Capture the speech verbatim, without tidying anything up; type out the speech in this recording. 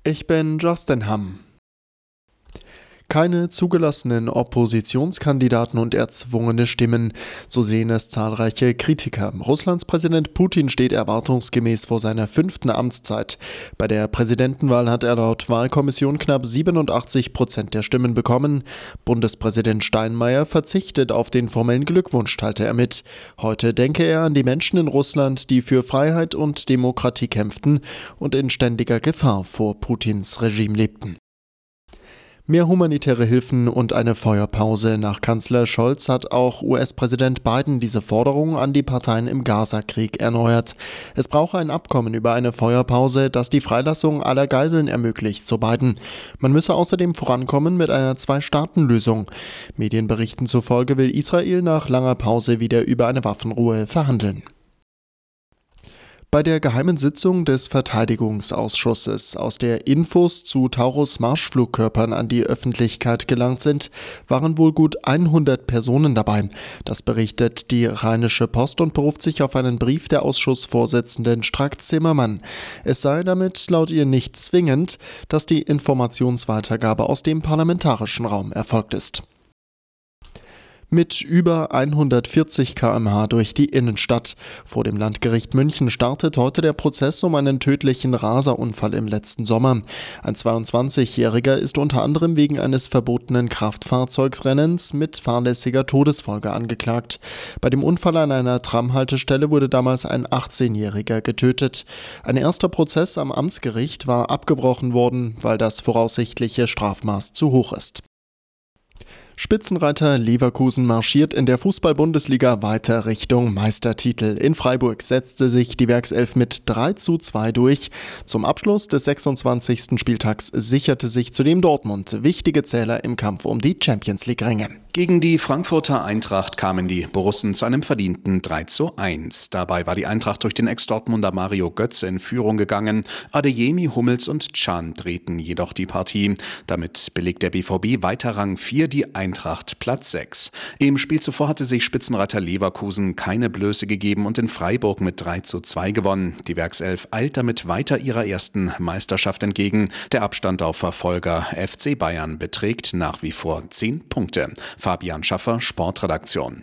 Ich bin Justin Hamm. Keine zugelassenen Oppositionskandidaten und erzwungene Stimmen, so sehen es zahlreiche Kritiker. Russlands Präsident Putin steht erwartungsgemäß vor seiner fünften Amtszeit. Bei der Präsidentenwahl hat er laut Wahlkommission knapp siebenundachtzig Prozent der Stimmen bekommen. Bundespräsident Steinmeier verzichtet auf den formellen Glückwunsch, teilte er mit. Heute denke er an die Menschen in Russland, die für Freiheit und Demokratie kämpften und in ständiger Gefahr vor Putins Regime lebten. Mehr humanitäre Hilfen und eine Feuerpause. Nach Kanzler Scholz hat auch U S-Präsident Biden diese Forderung an die Parteien im Gaza-Krieg erneuert. Es brauche ein Abkommen über eine Feuerpause, das die Freilassung aller Geiseln ermöglicht, so Biden. Man müsse außerdem vorankommen mit einer Zwei-Staaten-Lösung. Medienberichten zufolge will Israel nach langer Pause wieder über eine Waffenruhe verhandeln. Bei der geheimen Sitzung des Verteidigungsausschusses, aus der Infos zu Taurus-Marschflugkörpern an die Öffentlichkeit gelangt sind, waren wohl gut hundert Personen dabei. Das berichtet die Rheinische Post und beruft sich auf einen Brief der Ausschussvorsitzenden Strack-Zimmermann. Es sei damit laut ihr nicht zwingend, dass die Informationsweitergabe aus dem parlamentarischen Raum erfolgt ist. Mit über hundertvierzig Kilometer pro Stunde durch die Innenstadt. Vor dem Landgericht München startet heute der Prozess um einen tödlichen Raserunfall im letzten Sommer. Ein zweiundzwanzigjähriger ist unter anderem wegen eines verbotenen Kraftfahrzeugrennens mit fahrlässiger Todesfolge angeklagt. Bei dem Unfall an einer Tramhaltestelle wurde damals ein achtzehnjähriger getötet. Ein erster Prozess am Amtsgericht war abgebrochen worden, weil das voraussichtliche Strafmaß zu hoch ist. Spitzenreiter Leverkusen marschiert in der Fußball-Bundesliga weiter Richtung Meistertitel. In Freiburg setzte sich die Werkself mit drei zu zwei durch. Zum Abschluss des sechsundzwanzigsten Spieltags sicherte sich zudem Dortmund wichtige Zähler im Kampf um die Champions-League-Ränge. Gegen die Frankfurter Eintracht kamen die Borussen zu einem verdienten drei zu eins. Dabei war die Eintracht durch den Ex-Dortmunder Mario Götze in Führung gegangen. Adeyemi, Hummels und Can drehten jedoch die Partie. Damit belegt der B V B weiter Rang vier, die Eintracht Platz sechs. Im Spiel zuvor hatte sich Spitzenreiter Leverkusen keine Blöße gegeben und in Freiburg mit drei zu zwei gewonnen. Die Werkself eilt damit weiter ihrer ersten Meisterschaft entgegen. Der Abstand auf Verfolger F C Bayern beträgt nach wie vor zehn Punkte. Fabian Schaffer, Sportredaktion.